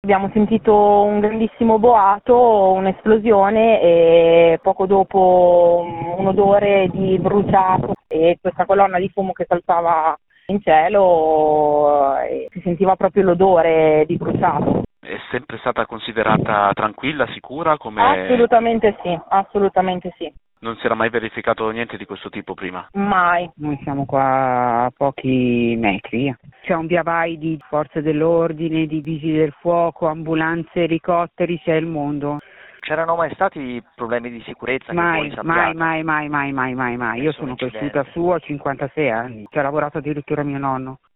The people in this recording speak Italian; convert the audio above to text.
Abbiamo sentito un grandissimo boato, un'esplosione e poco dopo un odore di bruciato e questa colonna di fumo che saltava in cielo e si sentiva proprio l'odore di bruciato. È sempre stata considerata tranquilla, sicura? Assolutamente sì, assolutamente sì. Non si era mai verificato niente di questo tipo prima? Mai. Noi siamo qua a pochi metri. C'è un via vai di forze dell'ordine, di vigili del fuoco, ambulanze, elicotteri, c'è il mondo. C'erano mai stati problemi di sicurezza? Mai. Che voi sappiate? Mai. Io sono cresciuta su, ho 56 anni, ci ha lavorato addirittura mio nonno.